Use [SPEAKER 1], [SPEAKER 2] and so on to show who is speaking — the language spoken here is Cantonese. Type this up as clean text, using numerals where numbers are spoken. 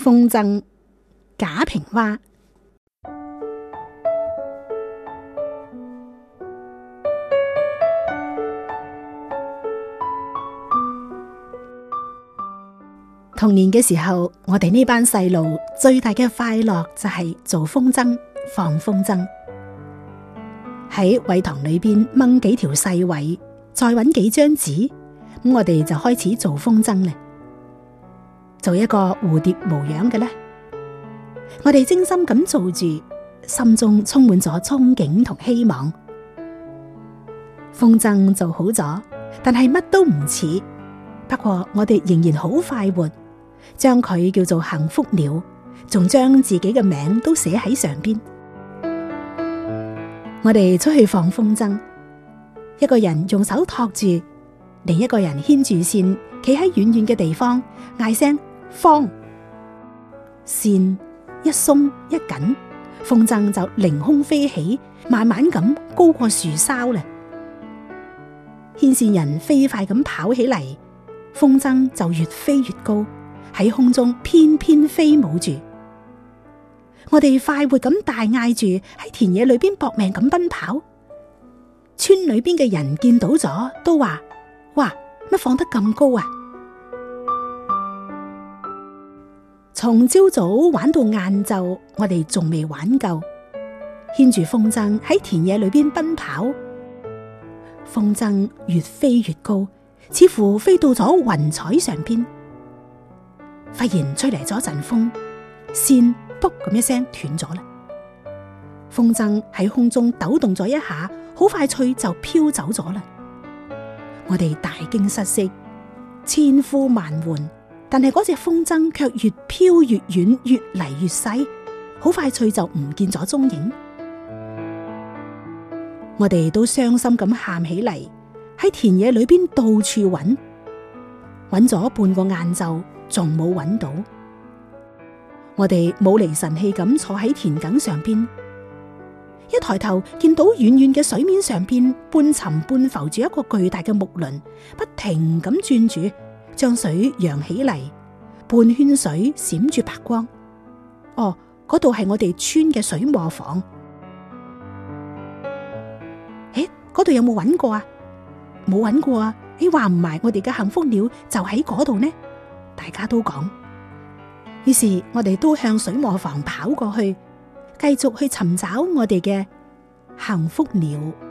[SPEAKER 1] 風箏賈平凹。童年嘅時候，我哋呢班細路最大嘅快樂就係做風箏、放風箏，喺葦塘裏邊掹幾條細葦，再搵幾張紙，咁我哋就開始做風箏咧，做一個蝴蝶模樣嘅咧。我哋精心咁做住，心中充滿咗憧憬同希望。風箏做好咗，但係乜都唔似，不過我哋仍然好快活，將佢叫做幸福鳥，仲將自己嘅名都寫喺上邊。我哋出去放風箏，一個人用手托住，另一個人牽住線，企喺遠遠嘅地方，嗌聲放，線一鬆一緊，風箏就凌空飛起，慢慢咁高過樹梢咧。牽線人飛快咁跑起嚟，風箏就越飛越高，喺空中翩翩飛舞住。我哋快活咁大嗌住，喺田野裏邊搏命咁奔跑。村裏邊嘅人見到咗，都話：哇，乜放得咁高啊！從朝早玩到晏晝，我哋仲未玩夠，牽住風箏喺田野裏邊奔跑。風箏越飛越高，似乎飛到咗雲彩上邊。忽然吹嚟咗陣風，線卜咁一聲斷咗啦。風箏喺空中抖動咗一下，好快脆就飄走咗啦。我哋大驚失色，千呼萬喚，但係嗰隻風箏卻越飄越遠，越嚟越細，好快脆就唔見咗蹤影。我哋都傷心咁喊起嚟，喺田野裏邊到處揾，揾咗半個晏晝，仲冇揾到。我哋冇離神氣咁坐喺田埂上邊，一抬頭見到遠遠嘅水面上邊半沉半浮住一個巨大嘅木輪，不停咁轉住，將水揚起嚟，半圈水閃住白光。哦，嗰度係我哋村嘅水磨房。誒，嗰度有冇揾過啊？冇揾過啊！話唔埋我哋嘅幸福鳥就喺嗰度呢？大家都講。於是我哋都向水磨房跑過去，繼續去尋找我哋嘅幸福鳥。